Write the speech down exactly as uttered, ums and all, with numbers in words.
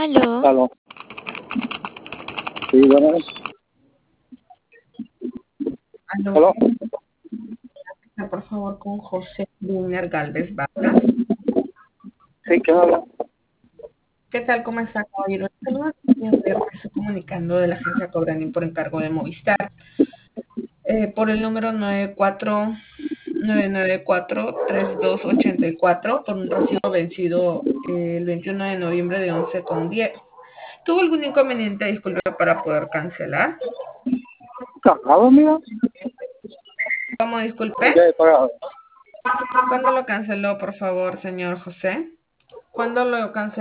Aló. Aló. Sí, bueno. Aló, Aló. por favor, con José Brunner Galvez Vargas. Sí, ¿quién habla? ¿Qué tal? ¿Cómo está, caballero? Saludos. Me estoy comunicando de la agencia Cobranín por encargo de Movistar. Eh, por el número nueve cuatro nueve nueve cuatro tres dos ocho cuatro por un recibo vencido eh, el veintiuno de noviembre de once con diez. ¿Tuvo algún inconveniente, disculpe, para poder cancelar? ¿Cagado, mira? ¿Cómo, disculpe? Ya he pagado. ¿Cuándo lo canceló, por favor, señor José? ¿Cuándo lo canceló?